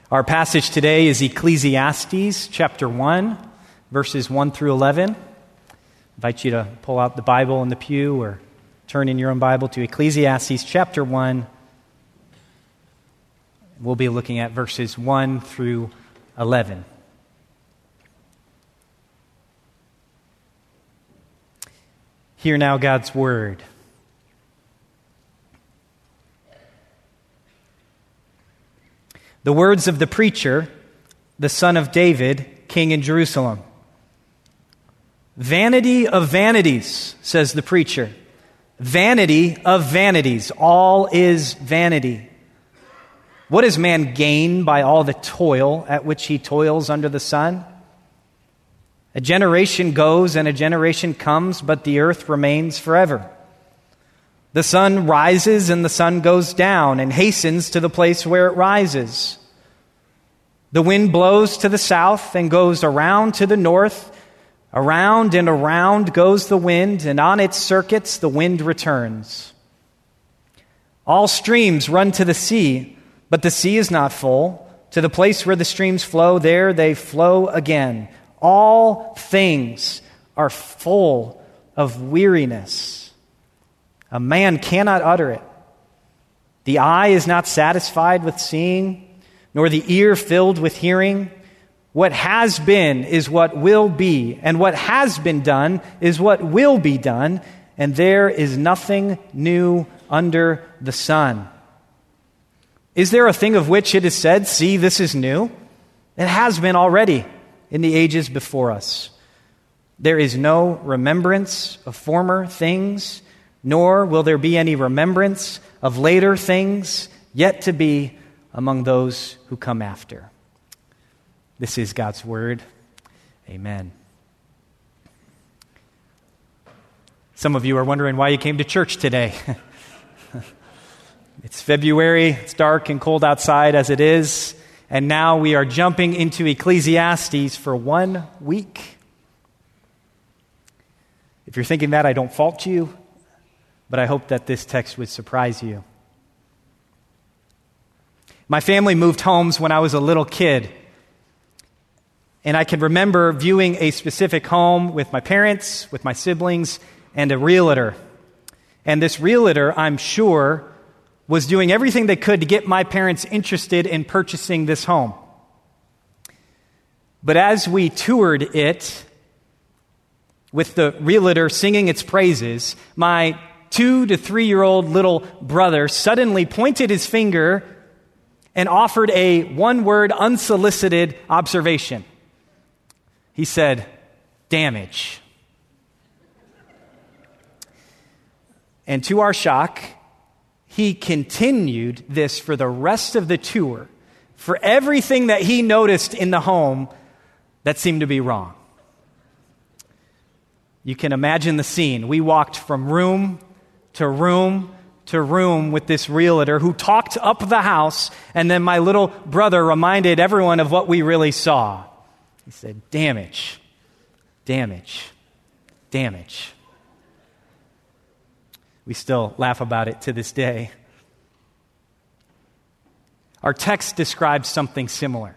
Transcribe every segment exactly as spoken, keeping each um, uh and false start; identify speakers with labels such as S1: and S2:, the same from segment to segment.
S1: Our passage today is Ecclesiastes chapter one, verses one through eleven. I invite you to pull out the Bible in the pew or turn in your own Bible to Ecclesiastes chapter one. We'll be looking at verses one through eleven. Hear now God's word. The words of the preacher, the son of David, king in Jerusalem. Vanity of vanities, says the preacher. Vanity of vanities. All is vanity. What does man gain by all the toil at which he toils under the sun? A generation goes and a generation comes, but the earth remains forever. The sun rises and the sun goes down and hastens to the place where it rises. The wind blows to the south and goes around to the north. Around and around goes the wind, and on its circuits the wind returns. All streams run to the sea, but the sea is not full. To the place where the streams flow, there they flow again. All things are full of weariness. A man cannot utter it. The eye is not satisfied with seeing, nor the ear filled with hearing. What has been is what will be, and what has been done is what will be done, and there is nothing new under the sun. Is there a thing of which it is said, "See, this is new"? It has been already in the ages before us. There is no remembrance of former things, nor will there be any remembrance of later things yet to be among those who come after. This is God's word. Amen. Some of you are wondering why you came to church today. It's February, it's dark and cold outside as it is, and now we are jumping into Ecclesiastes for one week. If you're thinking that, I don't fault you, but I hope that this text would surprise you. My family moved homes when I was a little kid, and I can remember viewing a specific home with my parents, with my siblings, and a realtor. And this realtor, I'm sure, was doing everything they could to get my parents interested in purchasing this home. But as we toured it, with the realtor singing its praises, my two to three-year-old little brother suddenly pointed his finger and offered a one-word, unsolicited observation. He said, "Damage." And to our shock, he continued this for the rest of the tour, for everything that he noticed in the home that seemed to be wrong. You can imagine the scene. We walked from room to room to room with this realtor who talked up the house, and then my little brother reminded everyone of what we really saw. He said, "Damage, damage, damage." We still laugh about it to this day. Our text describes something similar.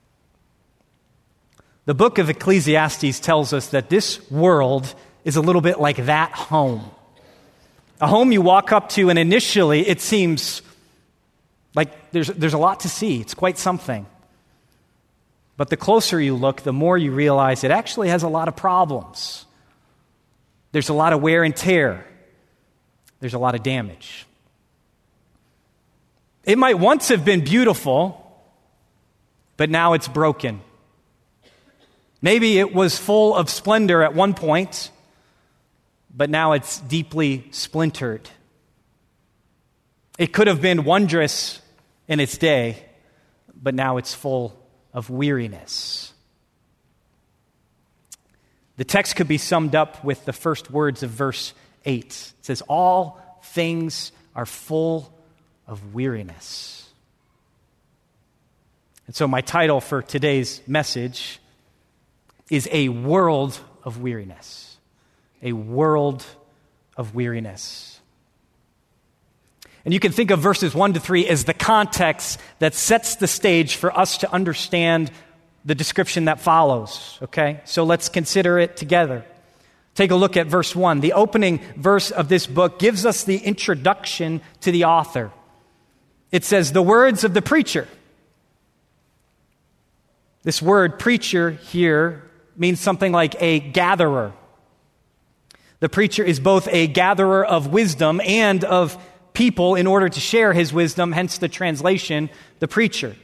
S1: The book of Ecclesiastes tells us that this world is a little bit like that home. A home you walk up to, and initially it seems like there's, there's a lot to see. It's quite something. But the closer you look, the more you realize it actually has a lot of problems. There's a lot of wear and tear. There's a lot of damage. It might once have been beautiful, but now it's broken. Maybe it was full of splendor at one point, but now it's deeply splintered. It could have been wondrous in its day, but now it's full of weariness. The text could be summed up with the first words of verse eight. It says, "All things are full of weariness." And so my title for today's message is "A World of Weariness." A world of weariness. And you can think of verses one to three as the context that sets the stage for us to understand the description that follows, okay? So let's consider it together. Take a look at verse one. The opening verse of this book gives us the introduction to the author. It says, the words of the preacher. This word preacher here means something like a gatherer. The preacher is both a gatherer of wisdom and of people in order to share his wisdom, hence the translation, the preacher.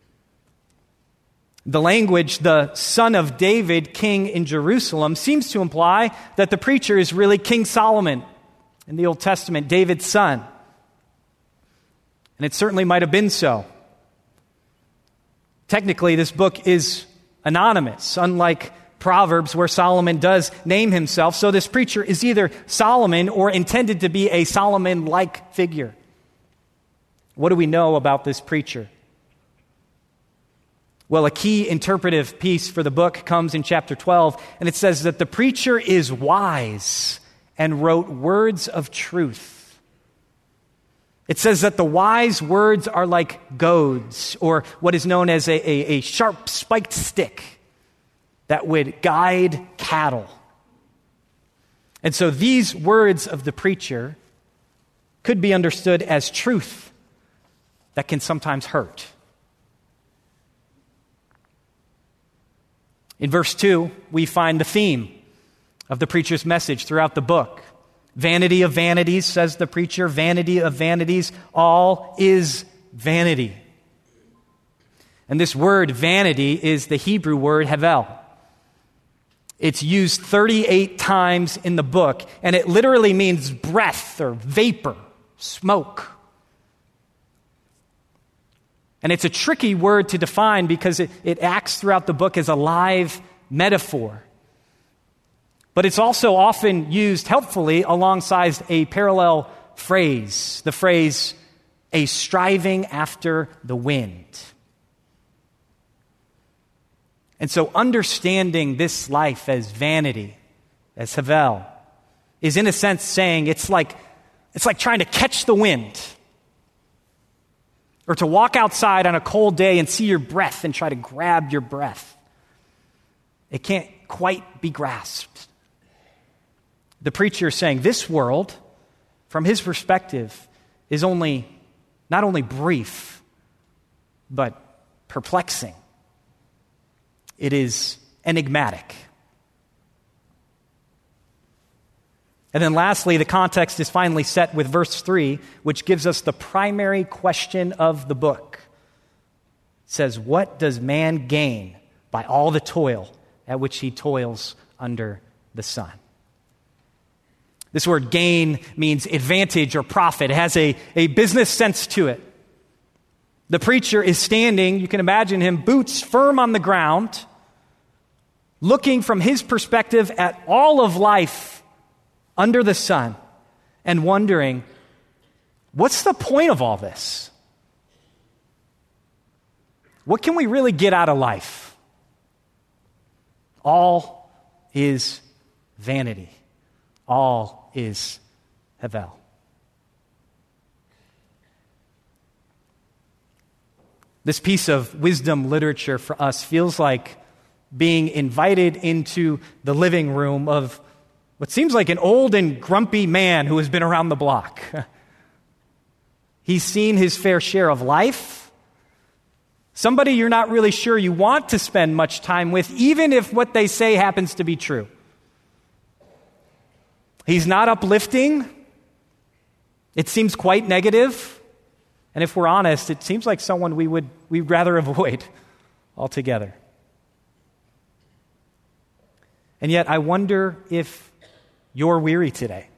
S1: The language, the son of David, king in Jerusalem, seems to imply that the preacher is really King Solomon in the Old Testament, David's son. And it certainly might have been so. Technically, this book is anonymous, unlike Proverbs, where Solomon does name himself. So this preacher is either Solomon or intended to be a Solomon-like figure. What do we know about this preacher? Well, a key interpretive piece for the book comes in chapter twelve, and it says that the preacher is wise and wrote words of truth. It says that the wise words are like goads, or what is known as a, a, a sharp spiked stick that would guide cattle. And so these words of the preacher could be understood as truth that can sometimes hurt. In verse two, we find the theme of the preacher's message throughout the book. Vanity of vanities, says the preacher, vanity of vanities, all is vanity. And this word vanity is the Hebrew word hevel. It's used thirty-eight times in the book, and it literally means breath or vapor, smoke. And it's a tricky word to define because it, it acts throughout the book as a live metaphor. But it's also often used helpfully alongside a parallel phrase, the phrase, a striving after the wind. And so understanding this life as vanity, as hevel, is in a sense saying it's like, it's like trying to catch the wind. Or to walk outside on a cold day and see your breath and try to grab your breath. It can't quite be grasped. The preacher is saying this world, from his perspective, is only, not only brief, but perplexing. It is enigmatic. And then lastly, the context is finally set with verse three, which gives us the primary question of the book. It says, what does man gain by all the toil at which he toils under the sun? This word gain means advantage or profit. It has a, a business sense to it. The preacher is standing, you can imagine him, boots firm on the ground, looking from his perspective at all of life under the sun and wondering, what's the point of all this? What can we really get out of life? All is vanity. All is hevel. This piece of wisdom literature for us feels like being invited into the living room of what seems like an old and grumpy man who has been around the block. He's seen his fair share of life. Somebody you're not really sure you want to spend much time with, even if what they say happens to be true. He's not uplifting. It seems quite negative. And if we're honest, it seems like someone we would we'd rather avoid altogether. And yet, I wonder if you're weary today.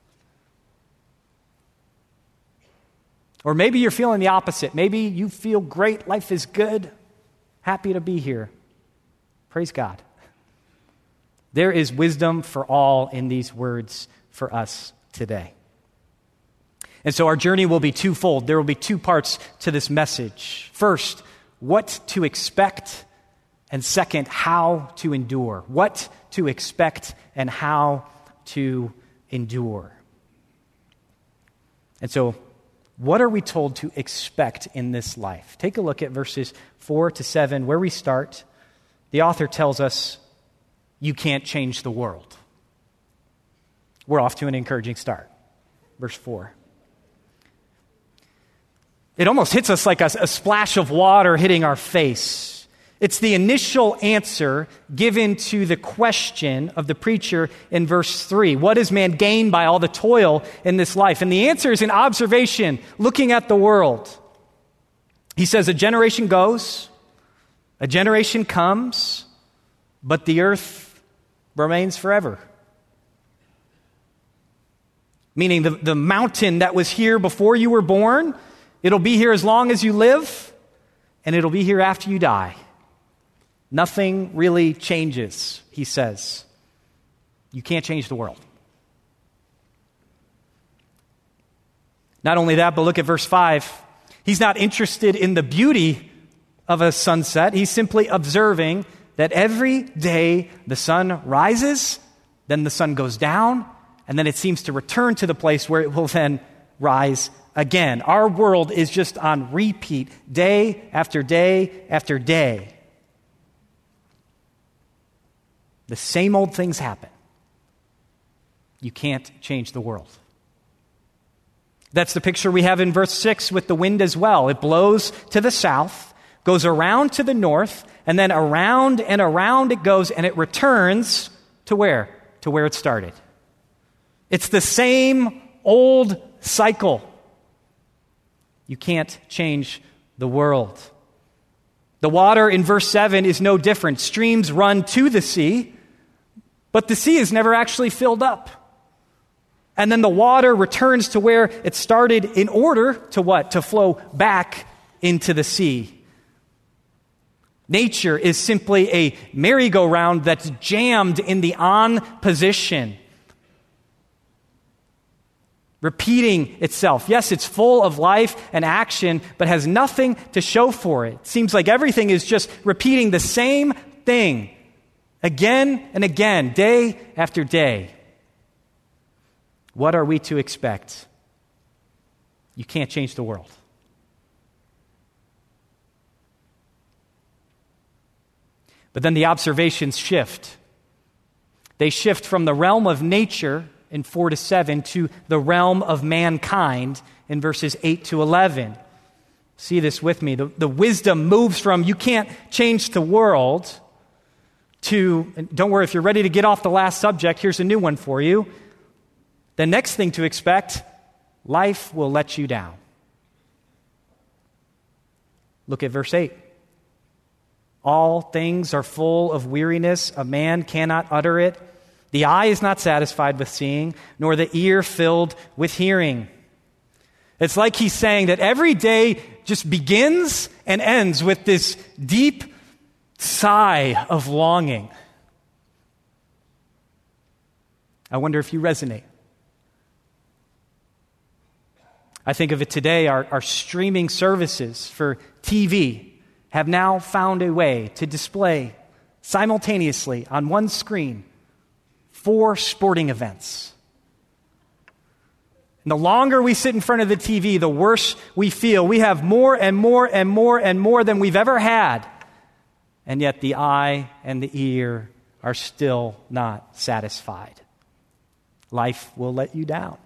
S1: Or maybe you're feeling the opposite. Maybe you feel great, life is good, happy to be here. Praise God. There is wisdom for all in these words for us today. And so our journey will be twofold. There will be two parts to this message. First, what to expect, and second, how to endure. What to expect and how to endure. And so what are we told to expect in this life? Take a look at verses four to seven, where we start. The author tells us, you can't change the world. We're off to an encouraging start. Verse four. It almost hits us like a, a splash of water hitting our face. It's the initial answer given to the question of the preacher in verse three. What does man gain by all the toil in this life? And the answer is an observation, looking at the world. He says, a generation goes, a generation comes, but the earth remains forever. Meaning the, the mountain that was here before you were born, it'll be here as long as you live, and it'll be here after you die. Nothing really changes, he says. You can't change the world. Not only that, but look at verse five. He's not interested in the beauty of a sunset. He's simply observing that every day the sun rises, then the sun goes down, and then it seems to return to the place where it will then rise again. Our world is just on repeat, day after day after day. The same old things happen. You can't change the world. That's the picture we have in verse six with the wind as well. It blows to the south, goes around to the north, and then around and around it goes, and it returns to where? To where it started. It's the same old cycle. You can't change the world. The water in verse seven is no different. Streams run to the sea, but the sea is never actually filled up. And then the water returns to where it started in order to what? To flow back into the sea. Nature is simply a merry-go-round that's jammed in the on position, repeating itself. Yes, it's full of life and action, but has nothing to show for it. It seems like everything is just repeating the same thing again and again, day after day. What are we to expect? You can't change the world. But then the observations shift. They shift from the realm of nature in four to seven to the realm of mankind in verses eight to eleven. See this with me. The, the wisdom moves from you can't change the world to, and don't worry, if you're ready to get off the last subject, here's a new one for you. The next thing to expect, life will let you down. Look at verse eight. All things are full of weariness. A man cannot utter it. The eye is not satisfied with seeing, nor the ear filled with hearing. It's like he's saying that every day just begins and ends with this deep sigh of longing. I wonder if you resonate. I think of it today, our, our streaming services for T V have now found a way to display simultaneously on one screen four sporting events. And the longer we sit in front of the T V, the worse we feel. We have more and more and more and more than we've ever had. And yet the eye and the ear are still not satisfied. Life will let you down.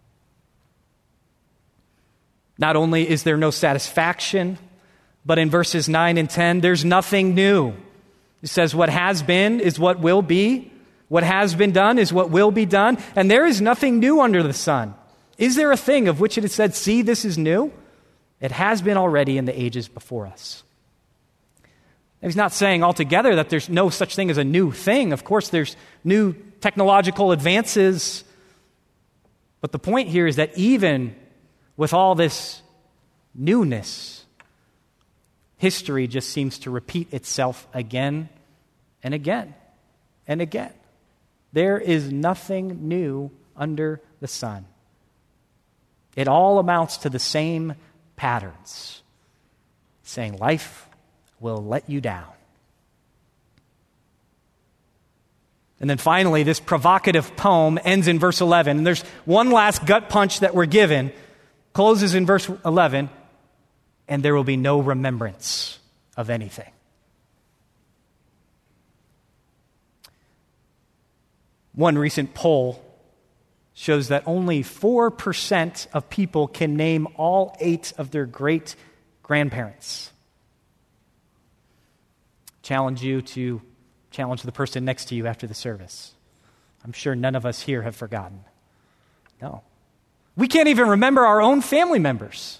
S1: Not only is there no satisfaction, but in verses nine and ten, there's nothing new. It says what has been is what will be. What has been done is what will be done. And there is nothing new under the sun. Is there a thing of which it is said, see, this is new? It has been already in the ages before us. He's not saying altogether that there's no such thing as a new thing. Of course, there's new technological advances. But the point here is that even with all this newness, history just seems to repeat itself again and again and again. There is nothing new under the sun. It all amounts to the same patterns, saying life will let you down. And then finally, this provocative poem ends in verse eleven. And there's one last gut punch that we're given. closes in verse eleven, and there will be no remembrance of anything. One recent poll shows that only four percent of people can name all eight of their great-grandparents. Challenge you to challenge the person next to you after the service. I'm sure none of us here have forgotten. No. We can't even remember our own family members.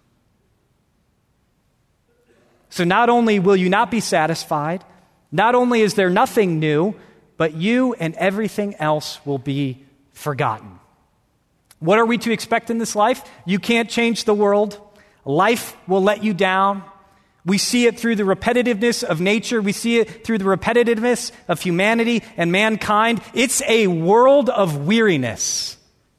S1: So not only will you not be satisfied, not only is there nothing new, but you and everything else will be forgotten. What are we to expect in this life? You can't change the world. Life will let you down. We see it through the repetitiveness of nature. We see it through the repetitiveness of humanity and mankind. It's a world of weariness.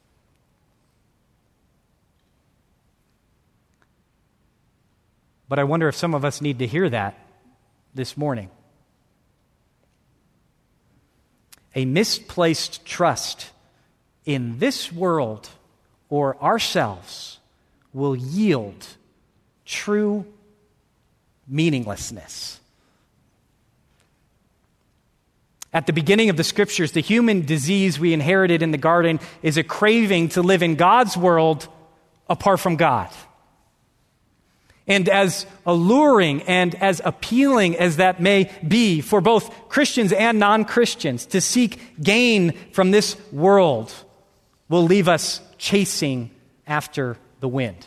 S1: But I wonder if some of us need to hear that this morning. A misplaced trust in this world or ourselves will yield true meaninglessness. At the beginning of the Scriptures, the human disease we inherited in the garden is a craving to live in God's world apart from God. And as alluring and as appealing as that may be for both Christians and non-Christians, to seek gain from this world will leave us chasing after the wind.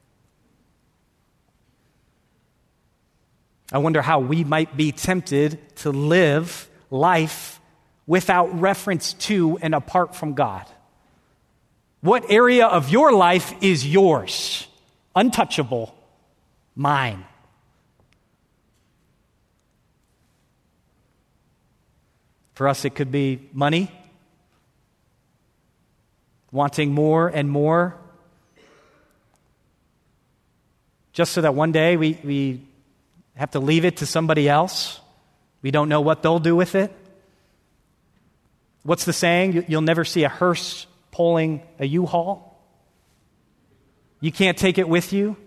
S1: I wonder how we might be tempted to live life without reference to and apart from God. What area of your life is yours? Untouchable. Mine. For us, it could be money, wanting more and more, just so that one day we, we have to leave it to somebody else. We don't know what they'll do with it. What's the saying? You'll never see a hearse pulling a U-Haul. You can't take it with you.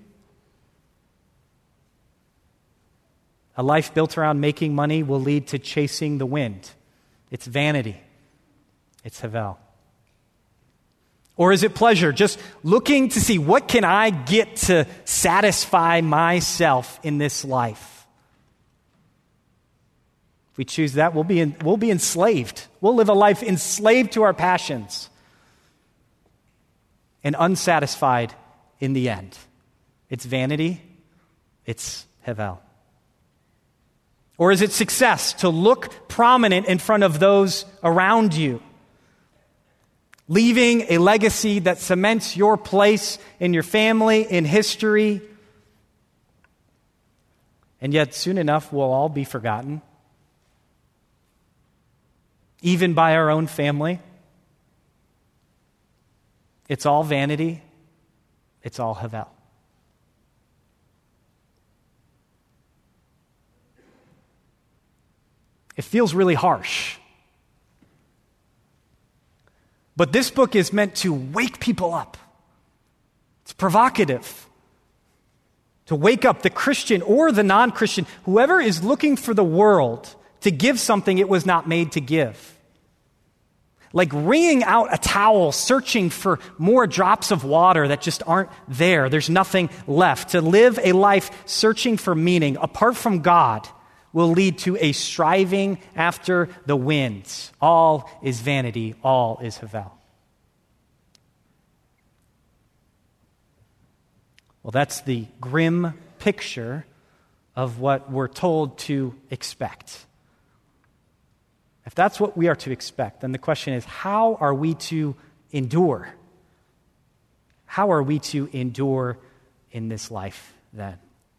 S1: A life built around making money will lead to chasing the wind. It's vanity. It's havel. Or is it pleasure? Just looking to see what can I get to satisfy myself in this life. If we choose that, we'll be in, we'll be enslaved. We'll live a life enslaved to our passions and unsatisfied in the end. It's vanity. It's havel. Or is it success to look prominent in front of those around you? Leaving a legacy that cements your place in your family, in history. And yet soon enough we'll all be forgotten. Even by our own family. It's all vanity. It's all havel. It feels really harsh. But this book is meant to wake people up. It's provocative. To wake up the Christian or the non-Christian, whoever is looking for the world to give something it was not made to give. Like wringing out a towel, searching for more drops of water that just aren't there. There's nothing left. To live a life searching for meaning apart from God will lead to a striving after the winds. All is vanity, all is havel. Well, that's the grim picture of what we're told to expect. If that's what we are to expect, then the question is, how are we to endure? How are we to endure in this life then?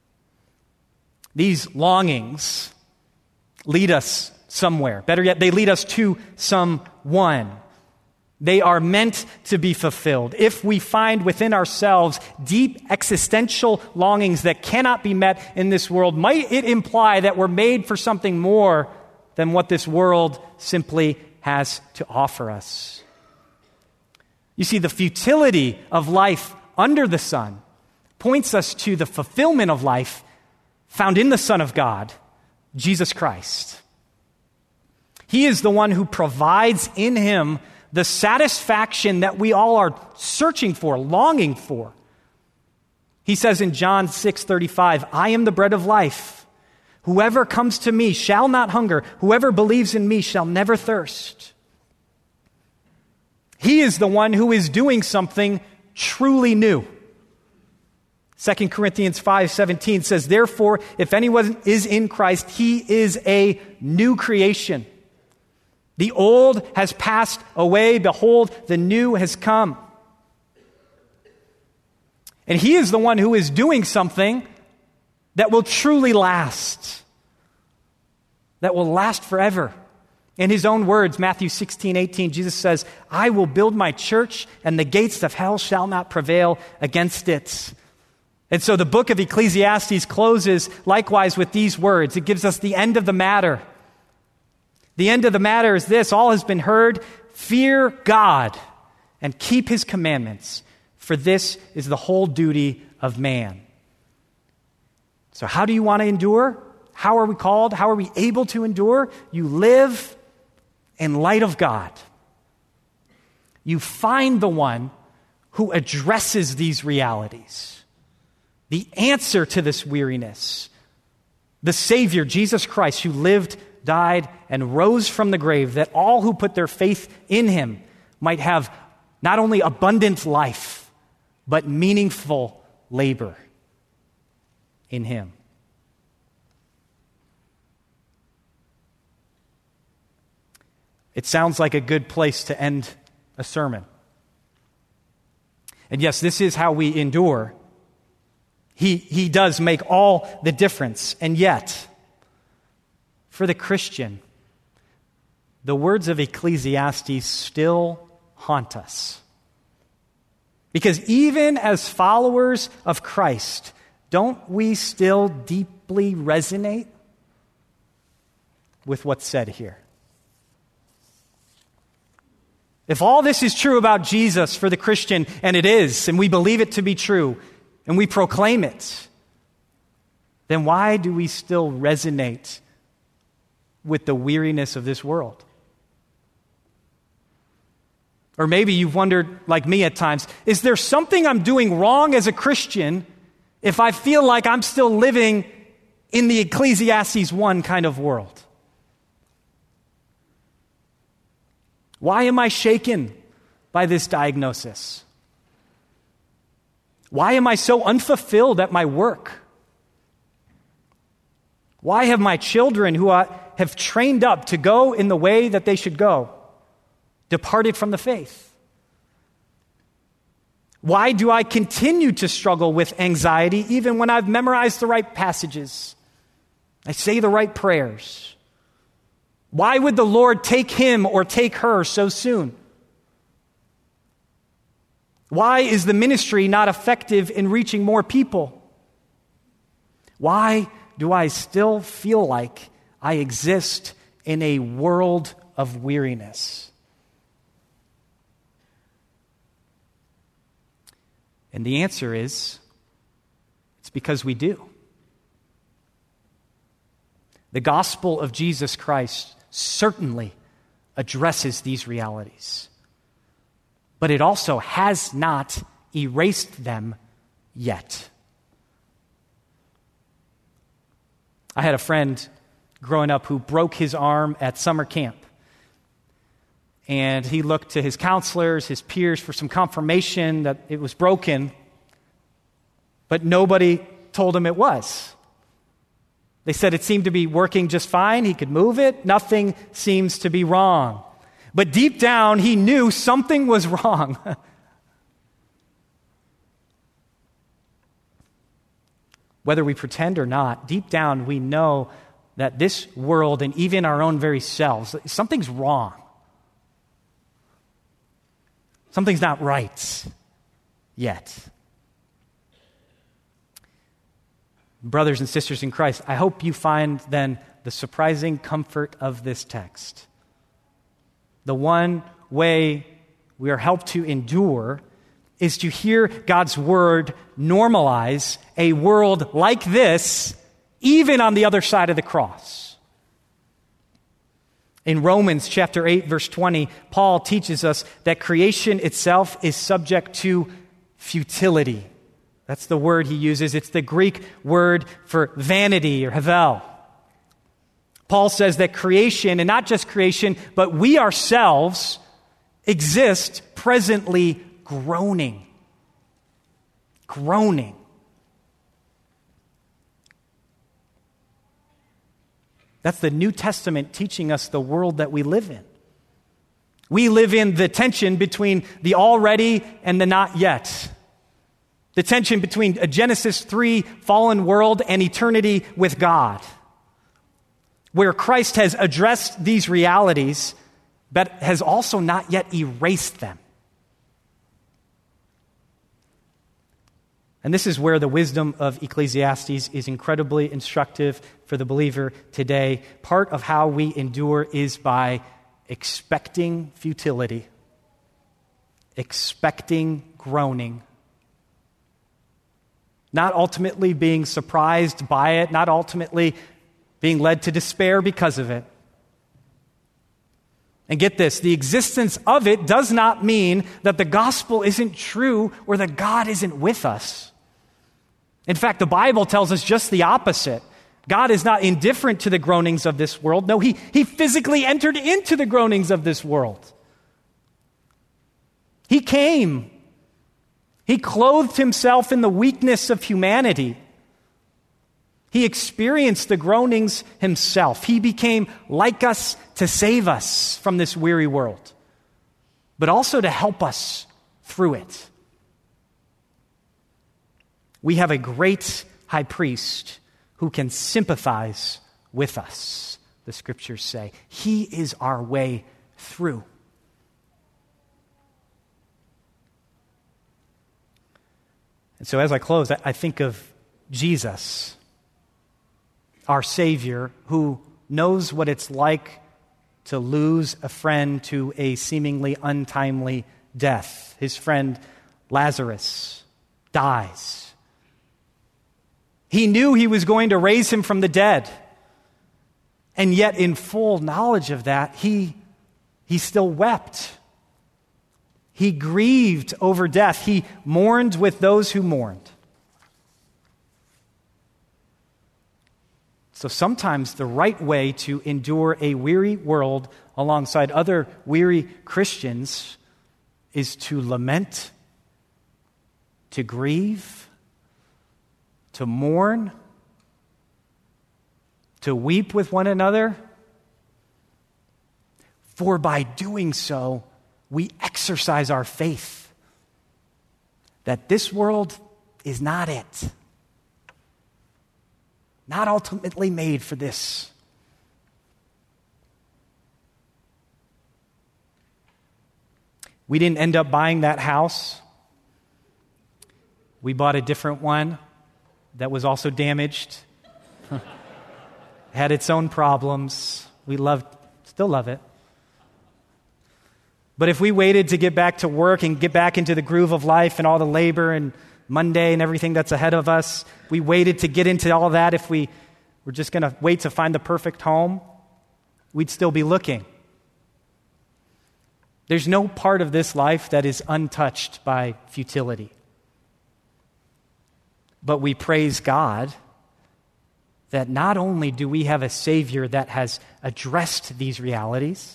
S1: These longings lead us somewhere. Better yet, they lead us to someone. They are meant to be fulfilled. If we find within ourselves deep existential longings that cannot be met in this world, might it imply that we're made for something more than what this world simply has to offer us? You see, the futility of life under the sun points us to the fulfillment of life found in the Son of God, Jesus Christ. He is the one who provides in him the satisfaction that we all are searching for, longing for. He says in John six thirty-five, I am the bread of life. Whoever comes to me shall not hunger. Whoever believes in me shall never thirst. He is the one who is doing something truly new. Second Corinthians five seventeen says, therefore, if anyone is in Christ, he is a new creation. The old has passed away. Behold, the new has come. And he is the one who is doing something that will truly last, that will last forever. In his own words, Matthew sixteen eighteen, Jesus says, I will build my church, and the gates of hell shall not prevail against it. And so the book of Ecclesiastes closes likewise with these words. It gives us the end of the matter. The end of the matter is this: all has been heard. Fear God and keep his commandments, for this is the whole duty of man. So how do you want to endure? How are we called? How are we able to endure? You live in light of God. You find the one who addresses these realities. The answer to this weariness, the Savior, Jesus Christ, who lived, died, and rose from the grave, that all who put their faith in him might have not only abundant life, but meaningful labor in him. It sounds like a good place to end a sermon. And yes, this is how we endure. He, he does make all the difference. And yet, for the Christian, the words of Ecclesiastes still haunt us. Because even as followers of Christ, don't we still deeply resonate with what's said here? If all this is true about Jesus for the Christian, and it is, and we believe it to be true, and we proclaim it, then why do we still resonate with the weariness of this world? Or maybe you've wondered, like me at times, is there something I'm doing wrong as a Christian if I feel like I'm still living in the Ecclesiastes one kind of world? Why am I shaken by this diagnosis? Why am I so unfulfilled at my work? Why have my children, who I have trained up to go in the way that they should go, departed from the faith? Why do I continue to struggle with anxiety even when I've memorized the right passages? I say the right prayers. Why would the Lord take him or take her so soon? Why is the ministry not effective in reaching more people? Why do I still feel like I exist in a world of weariness? And the answer is, it's because we do. The gospel of Jesus Christ certainly addresses these realities, but it also has not erased them yet. I had a friend growing up who broke his arm at summer camp. And he looked to his counselors, his peers, for some confirmation that it was broken, but nobody told him it was. They said it seemed to be working just fine. He could move it. Nothing seems to be wrong. But deep down, he knew something was wrong. Whether we pretend or not, deep down, we know that this world and even our own very selves, something's wrong. Something's not right yet. Brothers and sisters in Christ, I hope you find then the surprising comfort of this text. The one way we are helped to endure is to hear God's word normalize a world like this, even on the other side of the cross. In Romans chapter eight, verse twenty, Paul teaches us that creation itself is subject to futility. That's the word he uses. It's the Greek word for vanity or havel. Paul says that creation, and not just creation, but we ourselves exist presently groaning. Groaning. That's the New Testament teaching us the world that we live in. We live in the tension between the already and the not yet. The tension between a Genesis three fallen world and eternity with God, where Christ has addressed these realities, but has also not yet erased them. And this is where the wisdom of Ecclesiastes is incredibly instructive for the believer today. Part of how we endure is by expecting futility, expecting groaning, not ultimately being surprised by it, not ultimately being led to despair because of it. And get this, the existence of it does not mean that the gospel isn't true or that God isn't with us. In fact, the Bible tells us just the opposite. God is not indifferent to the groanings of this world. No, he, he physically entered into the groanings of this world. He came. He clothed himself in the weakness of humanity. He experienced the groanings himself. He became like us to save us from this weary world, but also to help us through it. We have a great high priest who can sympathize with us, the scriptures say. He is our way through. And so as I close, I think of Jesus, our Savior, who knows what it's like to lose a friend to a seemingly untimely death. His friend Lazarus dies. He knew he was going to raise him from the dead. And yet, in full knowledge of that, he, he still wept. He grieved over death. He mourned with those who mourned. So sometimes the right way to endure a weary world alongside other weary Christians is to lament, to grieve, to mourn, to weep with one another. For by doing so, we exercise our faith that this world is not it. Not ultimately made for this. We didn't end up buying that house. We bought a different one that was also damaged. Had its own problems. We loved, still love it. But if we waited to get back to work and get back into the groove of life and all the labor and Monday and everything that's ahead of us, we waited to get into all that, if we were just going to wait to find the perfect home, we'd still be looking. There's no part of this life that is untouched by futility. But we praise God that not only do we have a Savior that has addressed these realities,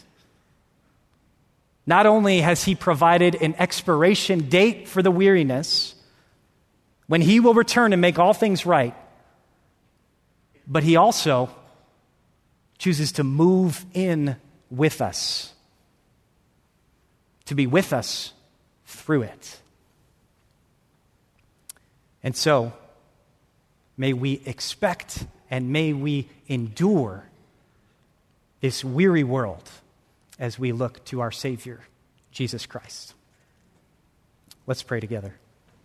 S1: not only has He provided an expiration date for the weariness, when He will return and make all things right, but He also chooses to move in with us, to be with us through it. And so, may we expect and may we endure this weary world as we look to our Savior, Jesus Christ. Let's pray together.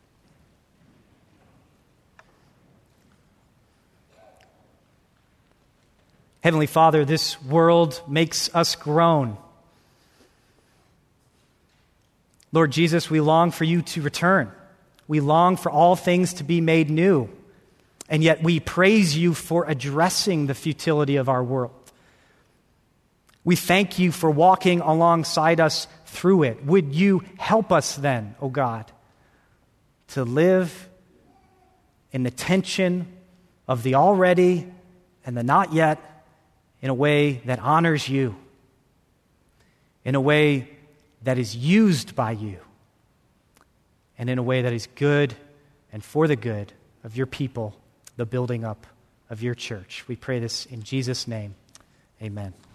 S1: Heavenly Father, this world makes us groan. Lord Jesus, we long for you to return. We long for all things to be made new. And yet we praise you for addressing the futility of our world. We thank you for walking alongside us through it. Would you help us then, O God, to live in the tension of the already and the not yet in a way that honors you, in a way that is used by you, and in a way that is good and for the good of your people, the building up of your church. We pray this in Jesus' name. Amen.